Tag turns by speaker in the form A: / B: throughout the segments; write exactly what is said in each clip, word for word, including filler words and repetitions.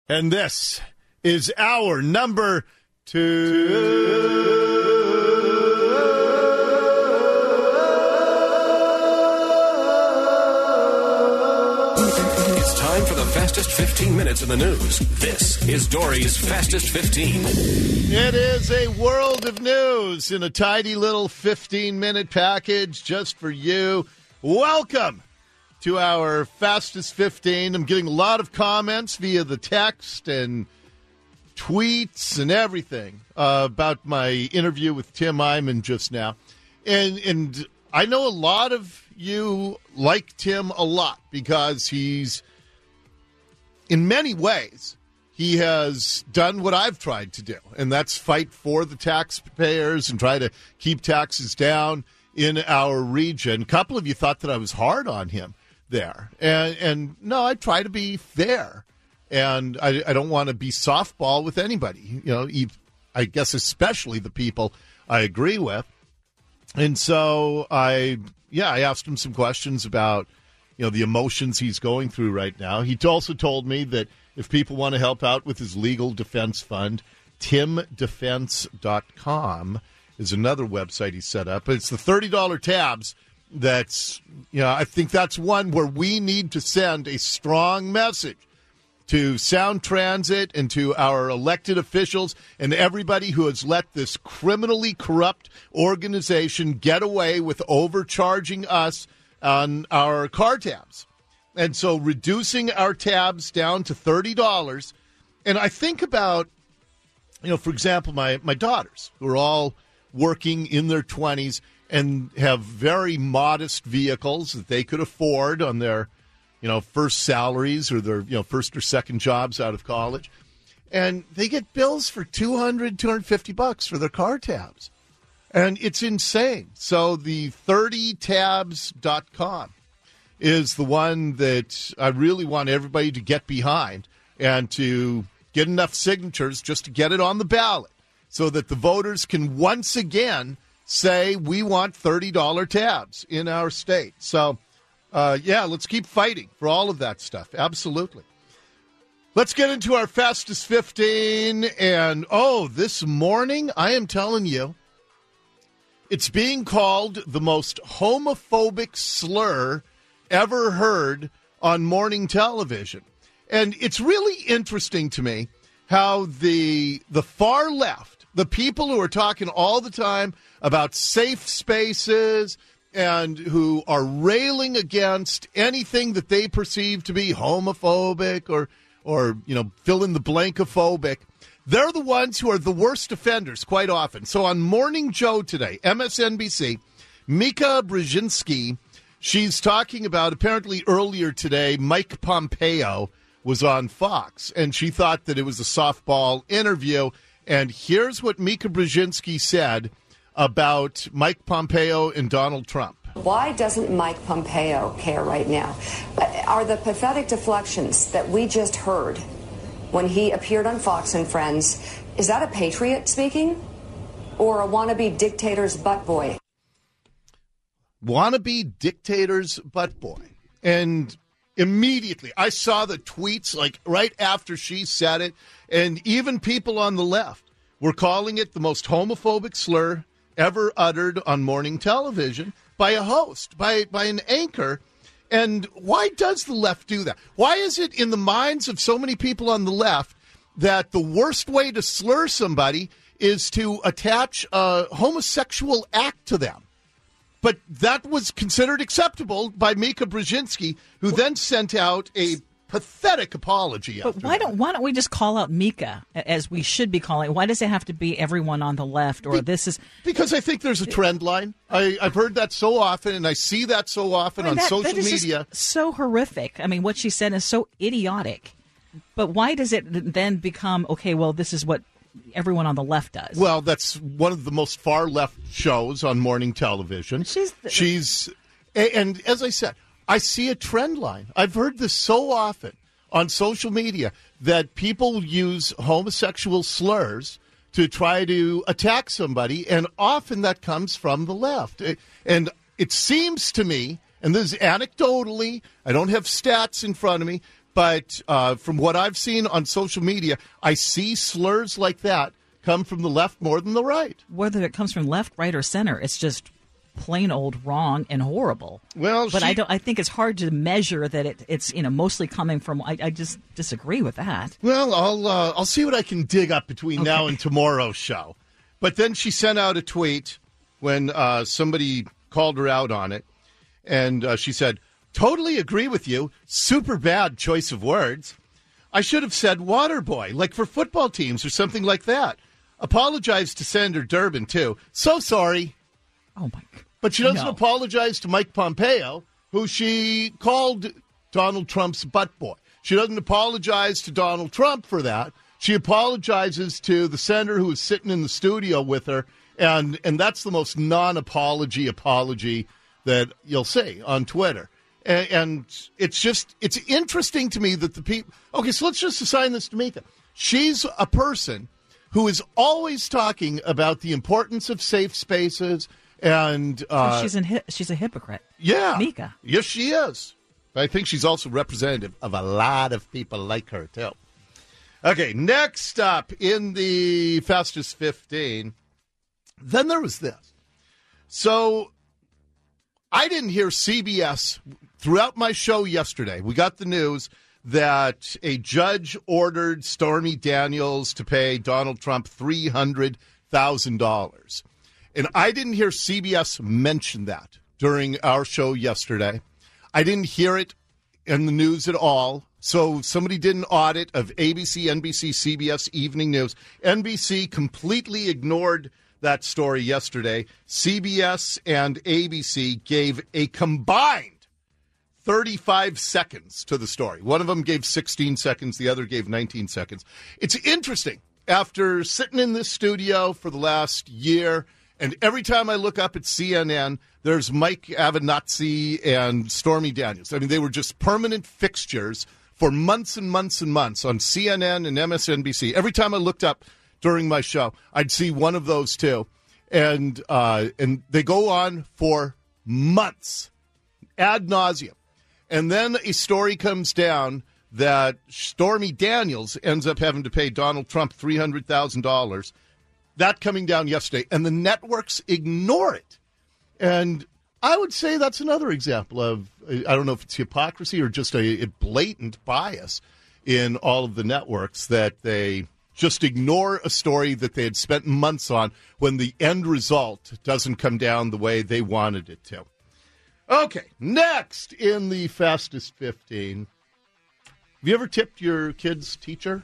A: And this is our number two.
B: It's time for the fastest fifteen minutes in the news. This is Dory's Fastest fifteen.
A: It is a world of news in a tidy little fifteen-minute package just for you. Welcome to our Fastest fifteen. I'm getting a lot of comments via the text and tweets and everything uh, about my interview with Tim Eyman just now. And, and I know a lot of you like Tim a lot because he's, in many ways, he has done what I've tried to do, and that's fight for the taxpayers and try to keep taxes down in our region. A couple of you thought that I was hard on him there. And, and no, I try to be fair. And I, I don't want to be softball with anybody, you know, I guess especially the people I agree with. And so I, yeah, I asked him some questions about, you know, the emotions he's going through right now. He also told me that if people want to help out with his legal defense fund, tim defense dot com is another website he set up. It's the thirty dollars tabs. That's, you know, I think that's one where we need to send a strong message to Sound Transit and to our elected officials and everybody who has let this criminally corrupt organization get away with overcharging us on our car tabs. And so reducing our tabs down to thirty dollars. And I think about, you know, for example, my, my daughters who are all working in their twenties and have very modest vehicles that they could afford on their, you know, first salaries or their, you know, first or second jobs out of college. And they get bills for two hundred, two hundred fifty bucks for their car tabs. And it's insane. So the thirty tabs dot com is the one that I really want everybody to get behind and to get enough signatures just to get it on the ballot so that the voters can once again say we want thirty dollars tabs in our state. So, uh, yeah, let's keep fighting for all of that stuff. Absolutely. Let's get into our Fastest fifteen. And, oh, this morning, I am telling you, it's being called the most homophobic slur ever heard on morning television. And it's really interesting to me how the the far left, the people who are talking all the time about safe spaces and who are railing against anything that they perceive to be homophobic or, or you know, fill in the blankophobic, they're the ones who are the worst offenders quite often. So on Morning Joe today, M S N B C, Mika Brzezinski, she's talking about, apparently earlier today, Mike Pompeo was on Fox, and she thought that it was a softball interview. And here's what Mika Brzezinski said about Mike Pompeo and Donald Trump.
C: Why doesn't Mike Pompeo care right now? Are the pathetic deflections that we just heard when he appeared on Fox and Friends, is that a patriot speaking or a wannabe dictator's butt boy?
A: Wannabe dictator's butt boy. And immediately, I saw the tweets like right after she said it, and even people on the left were calling it the most homophobic slur ever uttered on morning television by a host, by by an anchor. And why does the left do that? Why is it in the minds of so many people on the left that the worst way to slur somebody is to attach a homosexual act to them? But that was considered acceptable by Mika Brzezinski, who then sent out a pathetic apology.
D: But why don't why don't we just call out Mika as we should be calling? Why does it have to be everyone on the left or Be- this is
A: because I think there's a trend line. I, I've heard that so often, and I see that so often
D: I mean,
A: on
D: that,
A: social
D: that is
A: media.
D: Just so horrific. I mean, what she said is so idiotic. But why does it then become okay? Well, this is what everyone on the left does.
A: Well, that's one of the most far left shows on morning television.
D: She's the-
A: she's and as I said, I see a trend line. I've heard this so often on social media that people use homosexual slurs to try to attack somebody, and often that comes from the left. And it seems to me, and this is anecdotally, I don't have stats in front of me, But uh, from what I've seen on social media, I see slurs like that come from the left more than the right.
D: Whether it comes from left, right, or center, it's just plain old wrong and horrible.
A: Well,
D: but
A: she,
D: I don't. I think it's hard to measure that it, it's you know mostly coming from. I, I just disagree with that.
A: Well, I'll uh, I'll see what I can dig up between
D: Okay.
A: now and tomorrow's show. But then she sent out a tweet when uh, somebody called her out on it, and uh, she said, "Totally agree with you. Super bad choice of words. I should have said water boy, like for football teams or something like that. Apologize to Senator Durbin too. So sorry."
D: Oh my God.
A: But she doesn't
D: No.
A: apologize to Mike Pompeo, who she called Donald Trump's butt boy. She doesn't apologize to Donald Trump for that. She apologizes to the senator who was sitting in the studio with her, and, and that's the most non-apology apology that you'll see on Twitter. And, and it's just, it's interesting to me that the people, okay, so let's just assign this to Mika. She's a person who is always talking about the importance of safe spaces. And uh,
D: she's an hi- she's a hypocrite.
A: yeah,
D: Mika.
A: Yes, she is. But I think she's also representative of a lot of people like her too. Okay, next up in the Fastest fifteen, then there was this. So I didn't hear C B S throughout my show yesterday. We got the news that a judge ordered Stormy Daniels to pay Donald Trump three hundred thousand dollars. And I didn't hear C B S mention that during our show yesterday. I didn't hear it in the news at all. So somebody did an audit of A B C, N B C, C B S Evening News. N B C completely ignored that story yesterday. C B S and A B C gave a combined thirty-five seconds to the story. One of them gave sixteen seconds. The other gave nineteen seconds. It's interesting. After sitting in this studio for the last year, and every time I look up at C N N, there's Mike Avenatti and Stormy Daniels. I mean, they were just permanent fixtures for months and months and months on C N N and M S N B C. Every time I looked up during my show, I'd see one of those two. And uh, and they go on for months, ad nauseum. And then a story comes down that Stormy Daniels ends up having to pay Donald Trump three hundred thousand dollars. That coming down yesterday, and the networks ignore it. And I would say that's another example of, I don't know if it's hypocrisy or just a, a blatant bias in all of the networks, that they just ignore a story that they had spent months on when the end result doesn't come down the way they wanted it to. Okay, next in the Fastest fifteen. Have you ever tipped your kid's teacher?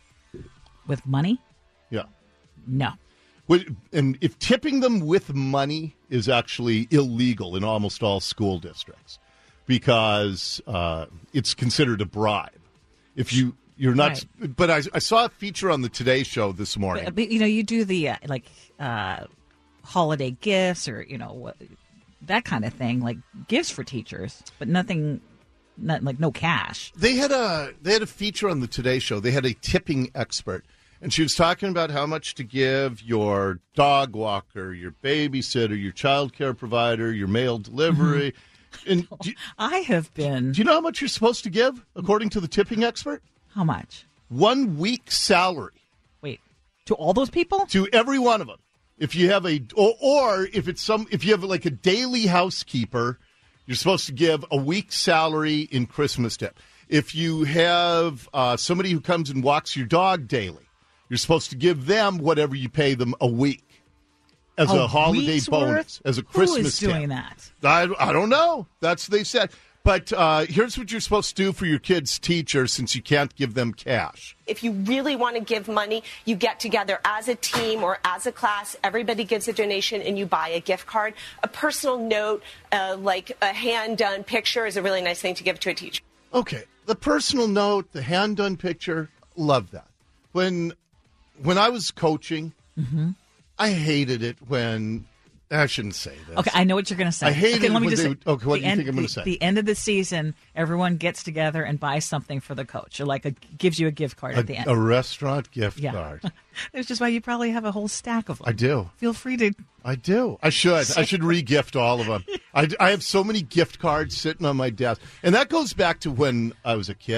D: With money?
A: Yeah.
D: No.
A: And if tipping them with money is actually illegal in almost all school districts, because uh, it's considered a bribe. If you you're not, right. But I, I saw a feature on the Today Show this morning.
D: But, but you know, you do the uh, like uh, holiday gifts or you know what, that kind of thing, like gifts for teachers, but nothing, not like no cash.
A: They had a they had a feature on the Today Show. They had a tipping expert. And she was talking about how much to give your dog walker, your babysitter, your child care provider, your mail delivery. And do,
D: I have been.
A: Do you know how much you're supposed to give, according to the tipping expert?
D: How much?
A: One week's salary.
D: Wait, to all those people?
A: To every one of them. If you have a, or, or if it's some, if you have like a daily housekeeper, you're supposed to give a week's salary in Christmas tip. If you have uh, somebody who comes and walks your dog daily, you're supposed to give them whatever you pay them a week as a,
D: a
A: holiday bonus,
D: worth?
A: as a Christmas
D: Who is doing
A: tip.
D: that?
A: I, I don't know. That's what they said. But uh, here's what you're supposed to do for your kid's teacher since you can't give them cash.
E: If you really want to give money, you get together as a team or as a class. Everybody gives a donation and you buy a gift card. A personal note, uh, like a hand-done picture, is a really nice thing to give to a teacher.
A: Okay. The personal note, the hand-done picture, love that. When... When I was coaching, mm-hmm. I hated it when I shouldn't say this.
D: Okay, I know what you're going to say.
A: I hated
D: okay,
A: it
D: let me
A: when
D: just
A: they
D: say,
A: would, okay, what do you
D: end,
A: think I'm going to say?
D: The end of the season, everyone gets together and buys something for the coach, or like a, gives you a gift card
A: a,
D: at the end.
A: A restaurant gift
D: yeah.
A: card.
D: Which is why you probably have a whole stack of them.
A: I do.
D: Feel free to.
A: I do. I should. I should re-gift all of them. I, I have so many gift cards sitting on my desk. And that goes back to when I was a kid.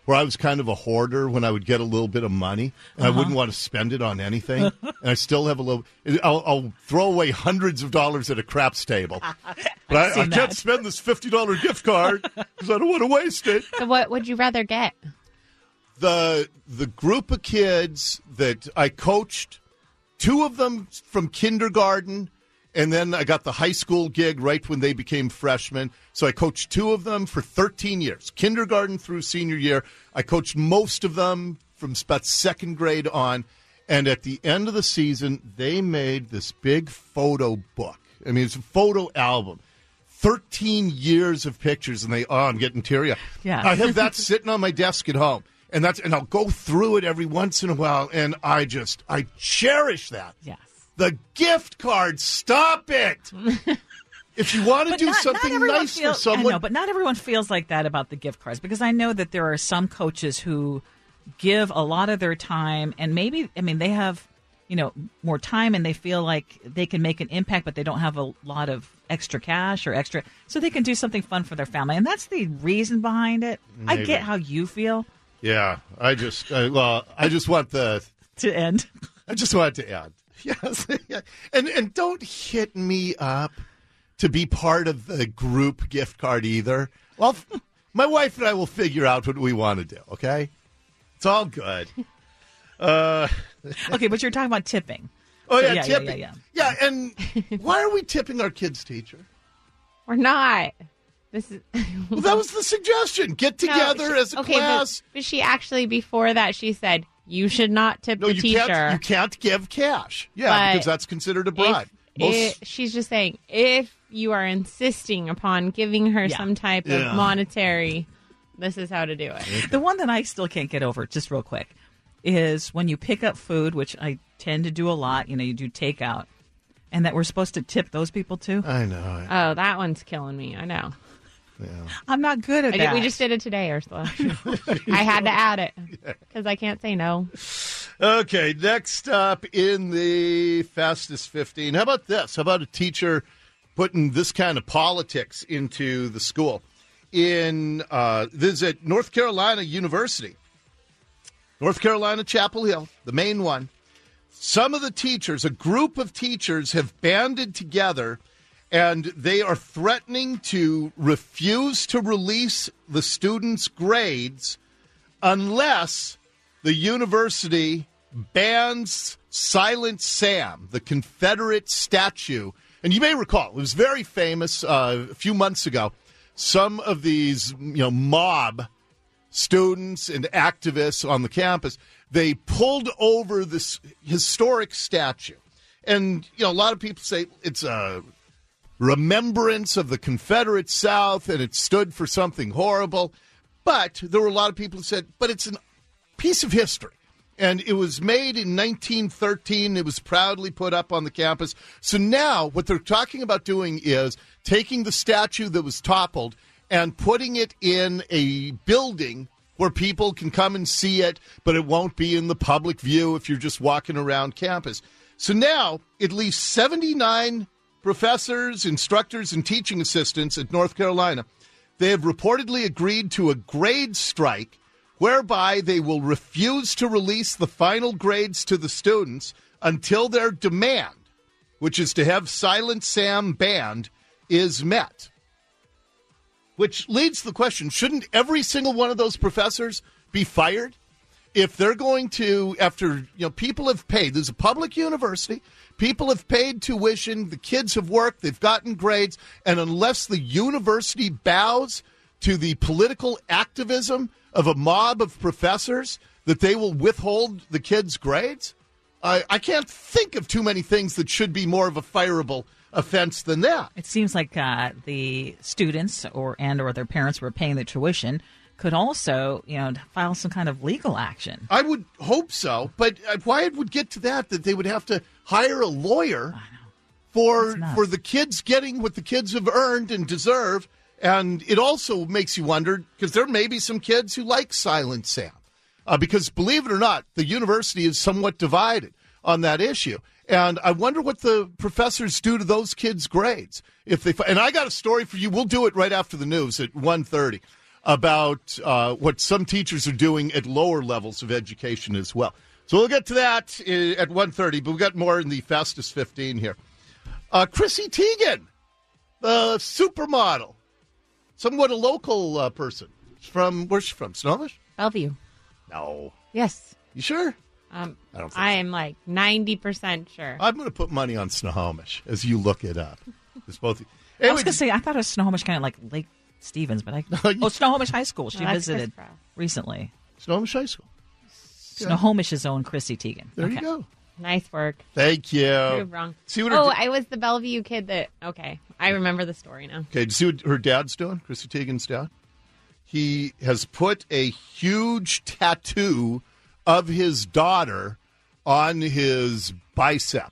A: where I was kind of a hoarder when I would get a little bit of money, and uh-huh. I wouldn't want to spend it on anything. And I still have a little. I'll, I'll throw away hundreds of dollars at a craps table, but I, I can't spend this fifty dollars gift card because I don't want to waste it.
F: So what would you rather get?
A: The the group of kids that I coached, two of them from kindergarten, and then I got the high school gig right when they became freshmen. So I coached two of them for thirteen years, kindergarten through senior year. I coached most of them from about second grade on. And at the end of the season, they made this big photo book. I mean, it's a photo album. thirteen years of pictures, and they, oh, I'm getting teary-eyed.
D: Yeah.
A: I have that sitting on my desk at home. And that's and I'll go through it every once in a while, and I just, I cherish that.
D: Yes.
A: The gift card, stop it. If you want to
D: But
A: do
D: not-
A: something
D: not everyone
A: nice
D: feels-
A: for someone.
D: I know, but not everyone feels like that about the gift cards, because I know that there are some coaches who give a lot of their time, and maybe, I mean, they have, you know, more time, and they feel like they can make an impact, but they don't have a lot of extra cash or extra, so they can do something fun for their family. And that's the reason behind it.
A: Maybe.
D: I get how you feel.
A: Yeah, I just, I, well, I just want the,
D: To end.
A: I just want it to end. Yes. and, and don't hit me up to be part of the group gift card either. Well, my wife and I will figure out what we want to do, okay? It's all good. Uh,
D: Okay, but you're talking about tipping.
A: oh,
D: So,
A: yeah,
D: yeah, yeah,
A: tipping.
D: yeah,
A: Yeah, and why are we tipping our kids, teacher?
F: Or not? This is
A: Well, that was the suggestion. Get
F: No,
A: together
F: she-
A: as a
F: okay,
A: class.
F: But, but she actually, before that, she said, you should not tip
A: No,
F: the
A: you
F: teacher.
A: can't. You can't give cash. Yeah,
F: But
A: because that's considered a bribe.
F: If,
A: Most-
F: it, she's just saying, if you are insisting upon giving her
D: Yeah.
F: some type
A: Yeah.
F: of monetary, this is how to do it.
D: The one that I still can't get over, just real quick, is when you pick up food, which I tend to do a lot, you know, you do takeout, and that we're supposed to tip those people too.
A: I know.
F: Oh, that one's killing me. I know.
A: Yeah.
D: I'm not good at
F: I
D: that.
F: did, we just did it today, Ursula. I had to add it because I can't say no.
A: Okay, next up in the fastest fifteen. How about this? How about a teacher putting this kind of politics into the school? In uh, this is at North Carolina University, North Carolina Chapel Hill, the main one. Some of the teachers, a group of teachers, have banded together, and they are threatening to refuse to release the students' grades unless the university bans Silent Sam, the Confederate statue. And you may recall, it was very famous uh, a few months ago. Some of these, you know, mob students and activists on the campus, they pulled over this historic statue. And, you know, a lot of people say it's a remembrance of the Confederate South and it stood for something horrible. But there were a lot of people who said, but it's a piece of history. And it was made in nineteen thirteen. It was proudly put up on the campus. So now what they're talking about doing is taking the statue that was toppled and putting it in a building where people can come and see it, but it won't be in the public view if you're just walking around campus. So now at least seventy-nine professors, instructors, and teaching assistants at North Carolina, they have reportedly agreed to a grade strike whereby they will refuse to release the final grades to the students until their demand, which is to have Silent Sam banned, is met. Which leads to the question, shouldn't every single one of those professors be fired? If they're going to, after, you know, people have paid, there's a public university, people have paid tuition, the kids have worked, they've gotten grades, and unless the university bows to the political activism of a mob of professors, that they will withhold the kids' grades? I, I can't think of too many things that should be more of a fireable offense than that.
D: It seems like uh, the students or and or their parents who are paying the tuition could also, you know, file some kind of legal action.
A: I would hope so, but why it would get to that, that they would have to hire a lawyer for for the kids getting what the kids have earned and deserve. And it also makes you wonder, because there may be some kids who like Silent Sam. Uh, because believe it or not, the university is somewhat divided on that issue. And I wonder what the professors do to those kids' grades. If they, and I got a story for you. We'll do it right after the news at one thirty. about uh, what some teachers are doing at lower levels of education as well. So we'll get to that at one thirty, but we've got more in the Fastest fifteen here. Uh, Chrissy Teigen, the supermodel, somewhat a local uh, person. She's from, where's she from, Snohomish?
F: Bellevue.
A: No.
F: Yes.
A: You sure?
F: Um,
A: I don't think
F: I
A: so.
F: am like ninety percent sure.
A: I'm going to put money on Snohomish as you look it up. It's both.
D: I
A: Anyway,
D: was going to say, I thought it was Snohomish, kind of like Lake Stevens, but I. Oh, Snohomish High School. She
F: No, that's
D: visited
F: Chris Brown.
D: recently.
A: Snohomish High School.
D: Snohomish's own Chrissy Teigen.
A: There
D: Okay.
A: you go.
F: Nice work.
A: Thank you.
F: Proved wrong.
A: See what her
F: Oh,
A: da-
F: I was the Bellevue kid that. Okay, I remember the story now.
A: Okay, do you see what her dad's doing? Chrissy Teigen's dad? He has put a huge tattoo of his daughter on his bicep.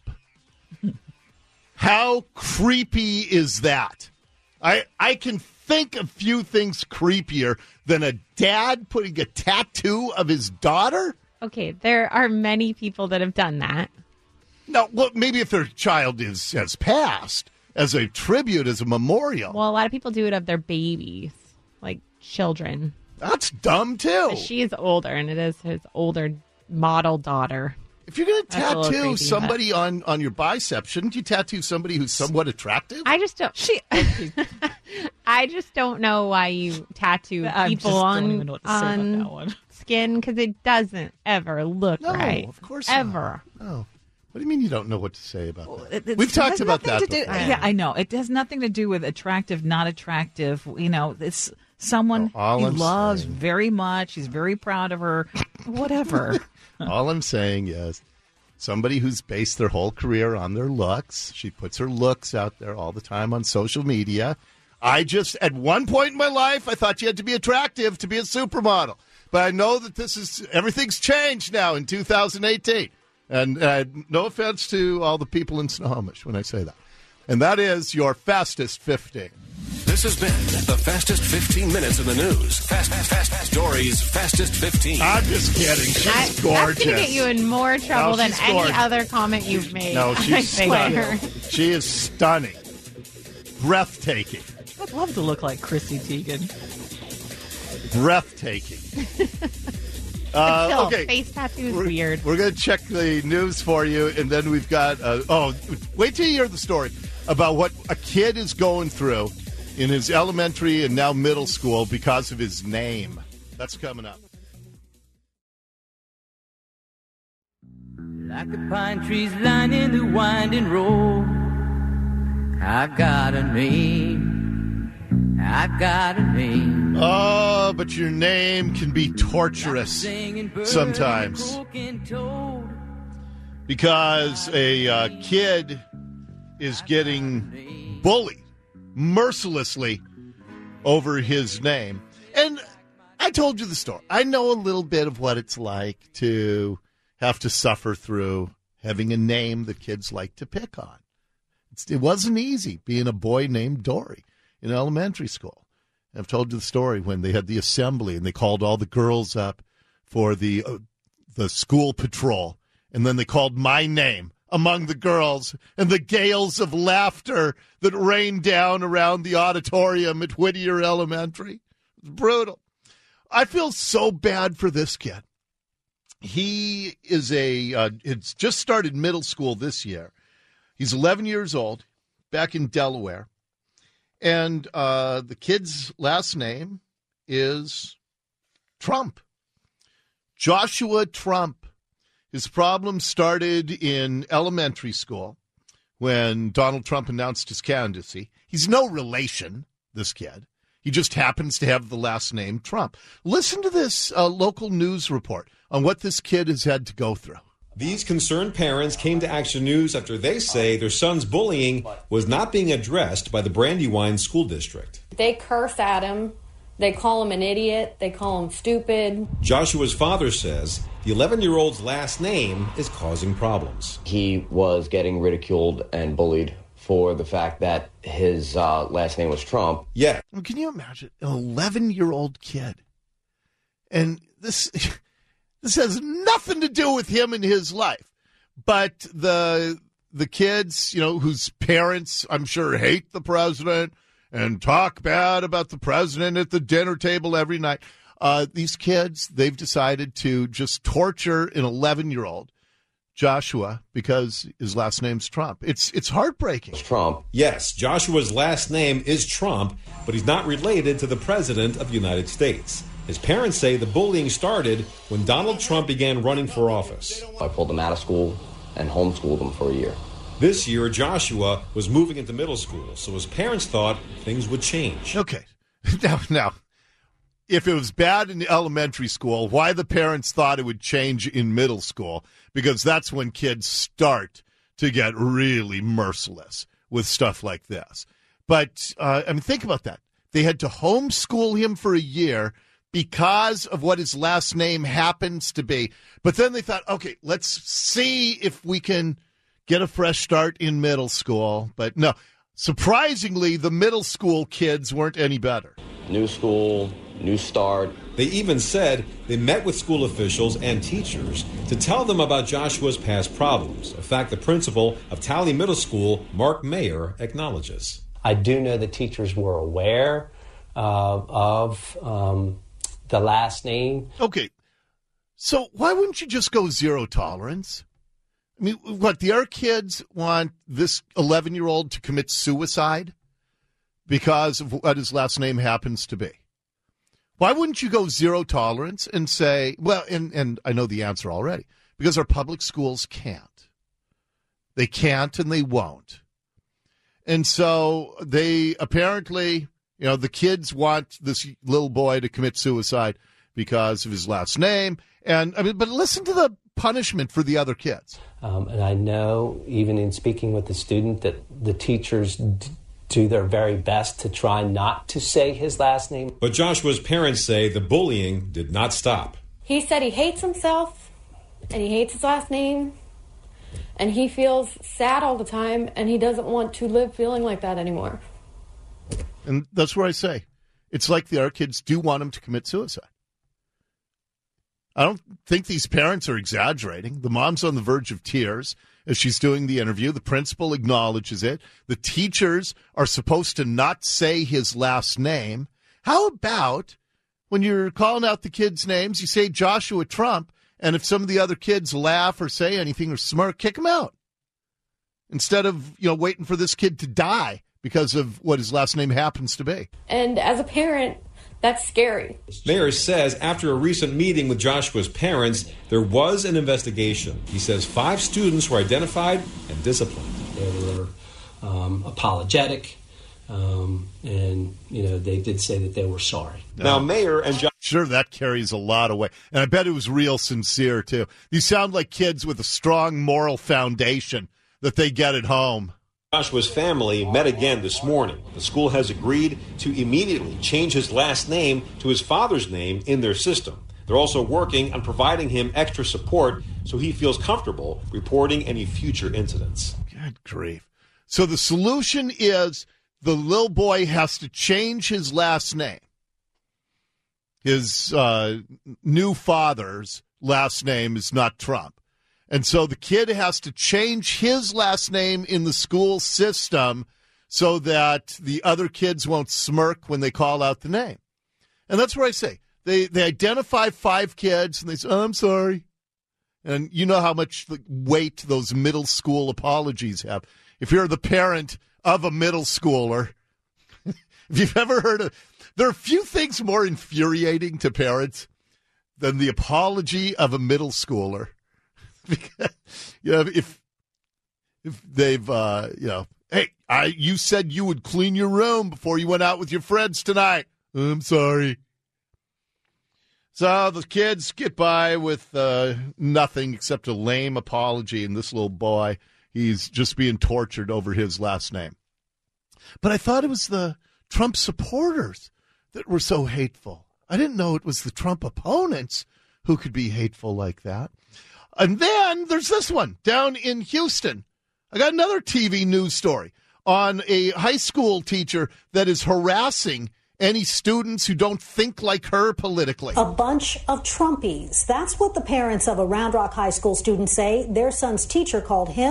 A: How creepy is that? I I can think of few things creepier than a dad putting a tattoo of his daughter.
F: Okay, there are many people that have done that.
A: No, well, maybe if their child is has passed as a tribute, as a memorial.
F: Well, a lot of people do it of their babies, like children.
A: That's dumb too.
F: But she is older, and it is his older model daughter.
A: If you're going to
F: That's a little
A: tattoo
F: creepy,
A: somebody on, on your bicep, shouldn't you tattoo somebody who's somewhat attractive?
F: I just don't.
D: She.
F: I just don't know why you tattoo
D: I
F: people
D: just
F: on
D: don't even know what to say
F: on
D: about that one.
F: skin because it doesn't ever look
A: no,
F: right.
A: of course
F: ever.
A: not. No. What do you mean you don't know what to say about that?
D: It- it's-
A: We've
D: it
A: talked
D: has
A: about
D: nothing
A: that
D: to do-
A: before.
D: Yeah, I know. It has nothing to do with attractive, not attractive. You know, it's someone
A: No, all
D: he
A: I'm
D: loves
A: saying-
D: very much. He's very proud of her. Whatever.
A: All I'm saying is somebody who's based their whole career on their looks. She puts her looks out there all the time on social media. I just, at one point in my life, I thought you had to be attractive to be a supermodel. But I know that this is, everything's changed now in two thousand eighteen. And uh, no offense to all the people in Snohomish when I say that. And that is your Fastest fifteen.
B: This has been the fastest fifteen minutes in the news. Fast, fast, fast. Dory's Fastest fifteen.
A: I'm just kidding. She's
F: That- That's
A: gorgeous.
F: going to get you in more trouble
A: No,
F: than
A: she's
F: any
A: gorgeous.
F: other comment you've made.
A: No,
F: I
A: she's
F: swear.
A: stunning. She is stunning. Breathtaking.
D: I'd love to look like Chrissy Teigen.
A: Breathtaking. Uh,
F: Still,
A: okay.
F: face tattoo is
A: We're,
F: weird.
A: We're going to check the news for you, and then we've got, uh, oh, wait till you hear the story about what a kid is going through in his elementary and now middle school because of his name. That's coming up.
G: Like the pine trees lining the winding road, I've got a name, I've got a name.
A: Oh, but your name can be torturous sometimes because a uh, kid is getting bullied mercilessly over his name. And I told you the story. I know a little bit of what it's like to have to suffer through having a name that kids like to pick on. It's, it wasn't easy being a boy named Dory in elementary school. I've told you the story when they had the assembly and they called all the girls up for the uh, the school patrol, and then they called my name among the girls, and the gales of laughter that rained down around the auditorium at Whittier Elementary. It was brutal. I feel so bad for this kid. He is a, uh, it's just started middle school this year. He's eleven years old, back in Delaware. And uh, the kid's last name is Trump. Joshua Trump. His problem started in elementary school when Donald Trump announced his candidacy. He's no relation, this kid. He just happens to have the last name Trump. Listen to this uh, local news report on what this kid has had to go through.
H: These concerned parents came to Action News after they say their son's bullying was not being addressed by the Brandywine School District.
I: They curse at him. They call him an idiot. They call him stupid.
H: Joshua's father says the eleven-year-old's last name is causing problems.
J: He was getting ridiculed and bullied for the fact that his uh, last name was Trump.
H: Yeah.
A: Well, can you imagine an eleven-year-old kid? And this this has nothing to do with him and his life. But the the kids, you know, whose parents, I'm sure, hate the president and talk bad about the president at the dinner table every night. Uh, these kids, they've decided to just torture an eleven-year-old, Joshua, because his last name's Trump. It's it's heartbreaking.
J: Trump.
H: Yes, Joshua's last name is Trump, but he's not related to the President of the United States. His parents say the bullying started when Donald Trump began running for office.
J: I pulled him out of school and homeschooled him for a year.
H: This year, Joshua was moving into middle school, so his parents thought things would change.
A: Okay. Now, now, if it was bad in elementary school, why the parents thought it would change in middle school? Because that's when kids start to get really merciless with stuff like this. But, uh, I mean, think about that. They had to homeschool him for a year because of what his last name happens to be. But then they thought, okay, let's see if we can get a fresh start in middle school. But no, surprisingly, the middle school kids weren't any better.
J: New school, new start.
H: They even said they met with school officials and teachers to tell them about Joshua's past problems, a fact the principal of Tally Middle School, Mark Mayer, acknowledges.
K: I do know the teachers were aware uh, of um, the last name.
A: Okay, so why wouldn't you just go zero tolerance? I mean, what, the other kids want this eleven-year-old to commit suicide because of what his last name happens to be? Why wouldn't you go zero tolerance and say, well, and, and I know the answer already, because our public schools can't. They can't and they won't. And so they apparently, you know, the kids want this little boy to commit suicide because of his last name. And I mean, but listen to the punishment for the other kids.
K: Um, and I know, even in speaking with the student, that the teachers d- do their very best to try not to say his last name.
H: But Joshua's parents say the bullying did not stop.
I: He said he hates himself and he hates his last name and he feels sad all the time and he doesn't want to live feeling like that anymore.
A: And that's where I say, it's like the other kids do want him to commit suicide. I don't think these parents are exaggerating. The mom's on the verge of tears as she's doing the interview. The principal acknowledges it. The teachers are supposed to not say his last name. How about when you're calling out the kids' names, you say Joshua Trump, and if some of the other kids laugh or say anything or smirk, kick them out. Instead of, you know, waiting for this kid to die because of what his last name happens to be.
I: And as a parent, that's scary.
H: Mayer says after a recent meeting with Joshua's parents, there was an investigation. He says five students were identified and disciplined.
K: They were um, apologetic, um, and, you know, they did say that they were sorry.
H: Now, Mayer and jo-
A: Sure, that carries a lot of weight. And I bet it was real sincere, too. These sound like kids with a strong moral foundation that they get at home.
H: Joshua's family met again this morning. The school has agreed to immediately change his last name to his father's name in their system. They're also working on providing him extra support so he feels comfortable reporting any future incidents.
A: Good grief. So the solution is the little boy has to change his last name. His uh, new father's last name is not Trump. And so the kid has to change his last name in the school system so that the other kids won't smirk when they call out the name. And that's where I say, they, they identify five kids and they say, oh, I'm sorry. And you know how much weight those middle school apologies have. If you're the parent of a middle schooler, if you've ever heard of, there are few things more infuriating to parents than the apology of a middle schooler. Because, you know, if if they've, uh, you know, hey, I you said you would clean your room before you went out with your friends tonight. I'm sorry. So the kids get by with uh, nothing except a lame apology, and this little boy, he's just being tortured over his last name. But I thought it was the Trump supporters that were so hateful. I didn't know it was the Trump opponents who could be hateful like that. And then there's this one down in Houston. I got another T V news story on a high school teacher that is harassing any students who don't think like her politically.
L: A bunch of Trumpies. That's what the parents of a Round Rock High School student say. Their son's teacher called him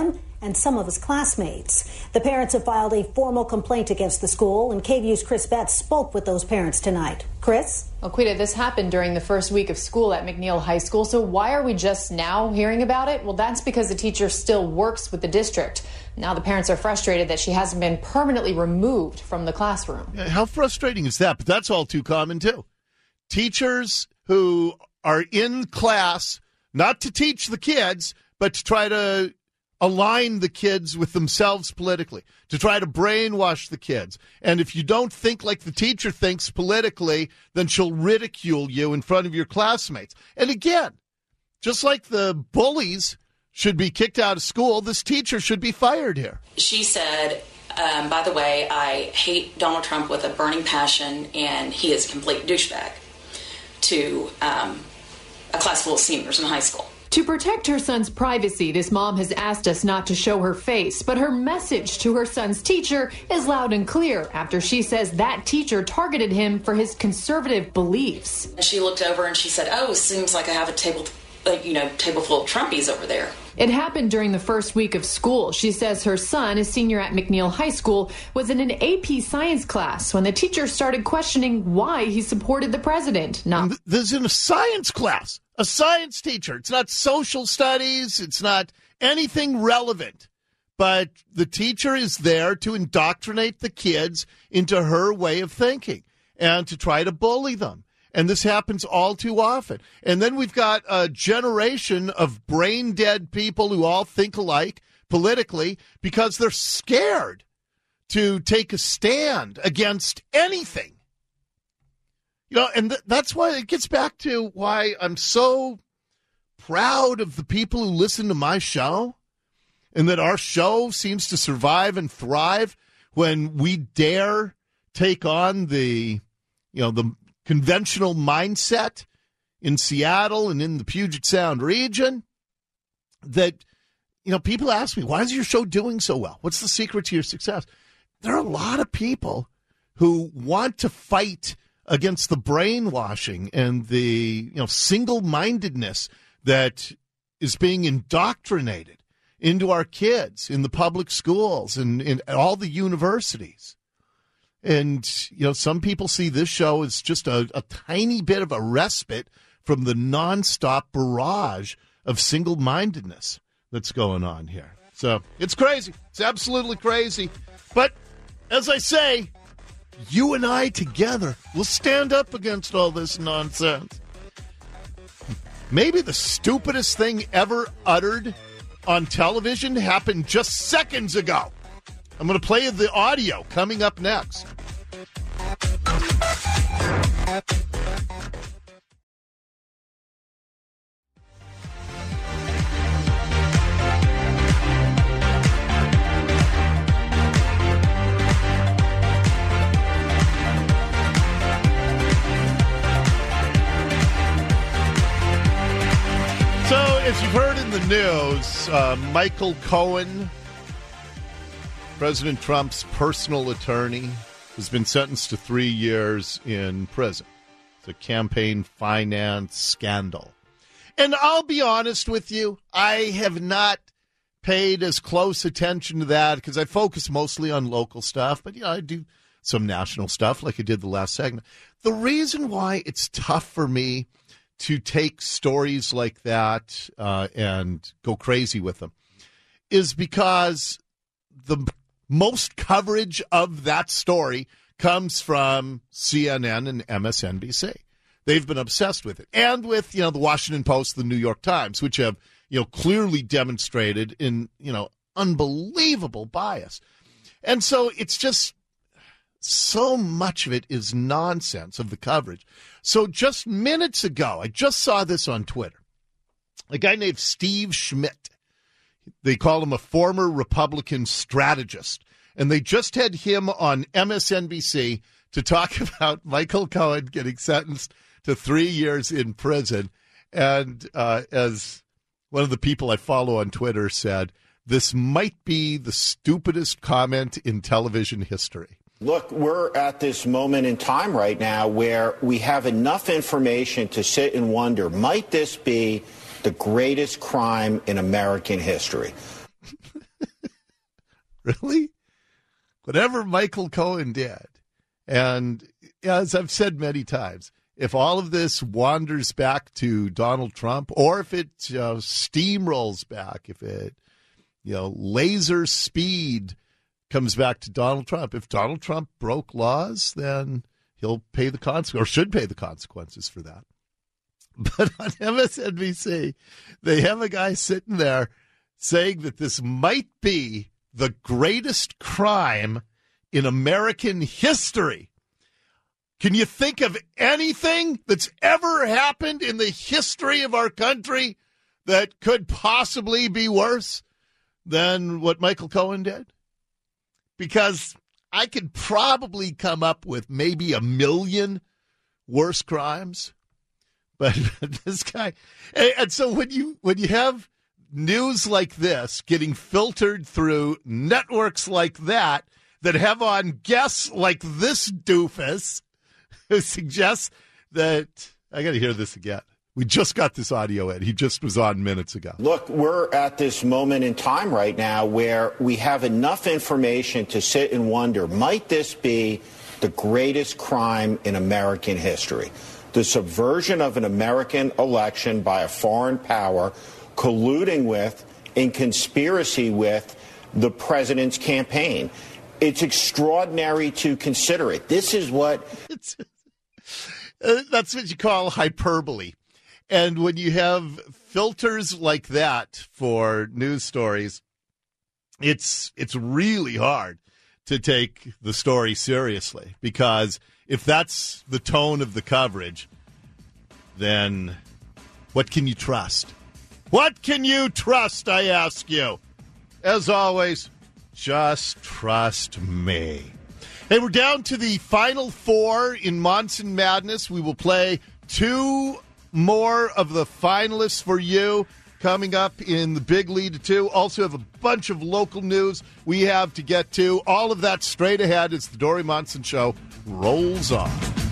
L: and some of his classmates. The parents have filed a formal complaint against the school, and K V U's Chris Betts spoke with those parents tonight. Chris?
M: Well, Quita, this happened during the first week of school at McNeil High School, so why are we just now hearing about it? Well, that's because the teacher still works with the district. Now the parents are frustrated that she hasn't been permanently removed from the classroom.
A: Yeah, how frustrating is that? But that's all too common, too. Teachers who are in class, not to teach the kids, but to try to align the kids with themselves politically, to try to brainwash the kids. And if you don't think like the teacher thinks politically, then she'll ridicule you in front of your classmates. And again, just like the bullies should be kicked out of school, this teacher should be fired here.
N: She said, um, by the way, I hate Donald Trump with a burning passion, and he is a complete douchebag, to um, a class full of seniors in high school.
M: To protect her son's privacy, this mom has asked us not to show her face, but her message to her son's teacher is loud and clear after she says that teacher targeted him for his conservative beliefs.
N: She looked over and she said, oh, it seems like I have a table, like, you know, table full of Trumpies over there.
M: It happened during the first week of school. She says her son, a senior at McNeil High School, was in an A P science class when the teacher started questioning why he supported the president. Not
A: th- this is in a science class, a science teacher. It's not social studies. It's not anything relevant. But the teacher is there to indoctrinate the kids into her way of thinking and to try to bully them. And this happens all too often. And then we've got a generation of brain-dead people who all think alike politically because they're scared to take a stand against anything. You know, and th- that's why it gets back to why I'm so proud of the people who listen to my show, and that our show seems to survive and thrive when we dare take on the, you know, the conventional mindset in Seattle and in the Puget Sound region. That, you know, people ask me, why is your show doing so well? What's the secret to your success? There are a lot of people who want to fight against the brainwashing and the, you know, single-mindedness that is being indoctrinated into our kids in the public schools and in all the universities. And, you know, some people see this show as just a, a tiny bit of a respite from the nonstop barrage of single-mindedness that's going on here. So it's crazy. It's absolutely crazy. But as I say, you and I together will stand up against all this nonsense. Maybe the stupidest thing ever uttered on television happened just seconds ago. I'm going to play the audio coming up next. So, as you've heard in the news, uh, Michael Cohen, President Trump's personal attorney, has been sentenced to three years in prison. It's a campaign finance scandal. And I'll be honest with you, I have not paid as close attention to that because I focus mostly on local stuff. But, you know, I do some national stuff like I did the last segment. The reason why it's tough for me to take stories like that uh, and go crazy with them is because the most coverage of that story comes from C N N and M S N B C. They've been obsessed with it. And with, you know, the Washington Post, the New York Times, which have, you know, clearly demonstrated in, you know, unbelievable bias. And so it's just so much of it is nonsense of the coverage. So just minutes ago, I just saw this on Twitter. A guy named Steve Schmidt. They call him a former Republican strategist. And they just had him on M S N B C to talk about Michael Cohen getting sentenced to three years in prison. And uh, as one of the people I follow on Twitter said, this might be the stupidest comment in television history.
O: Look, we're at this moment in time right now where we have enough information to sit and wonder, might this be the greatest crime in American history?
A: Really? Whatever Michael Cohen did, and as I've said many times, if all of this wanders back to Donald Trump, or if it uh, steamrolls back, if it, you know, laser speed comes back to Donald Trump, if Donald Trump broke laws, then he'll pay the consequences, or should pay the consequences for that. But on M S N B C, they have a guy sitting there saying that this might be the greatest crime in American history. Can you think of anything that's ever happened in the history of our country that could possibly be worse than what Michael Cohen did? Because I could probably come up with maybe a million worse crimes. But this guy, and so when you when you have news like this getting filtered through networks like that, that have on guests like this doofus, who suggests that, I got to hear this again. We just got this audio in. He just was on minutes ago.
O: Look, we're at this moment in time right now where we have enough information to sit and wonder, might this be the greatest crime in American history? The subversion of an American election by a foreign power, colluding with, in conspiracy with, the president's campaign. It's extraordinary to consider it. This is what...
A: It's, uh, that's what you call hyperbole. And when you have filters like that for news stories, it's it's really hard to take the story seriously, because if that's the tone of the coverage, then what can you trust? What can you trust, I ask you? As always, just trust me. Hey, we're down to the final four in Monson Madness. We will play two more of the finalists for you coming up in the Big Lead to Two. Also have a bunch of local news we have to get to. All of that straight ahead as the Dori Monson Show rolls on.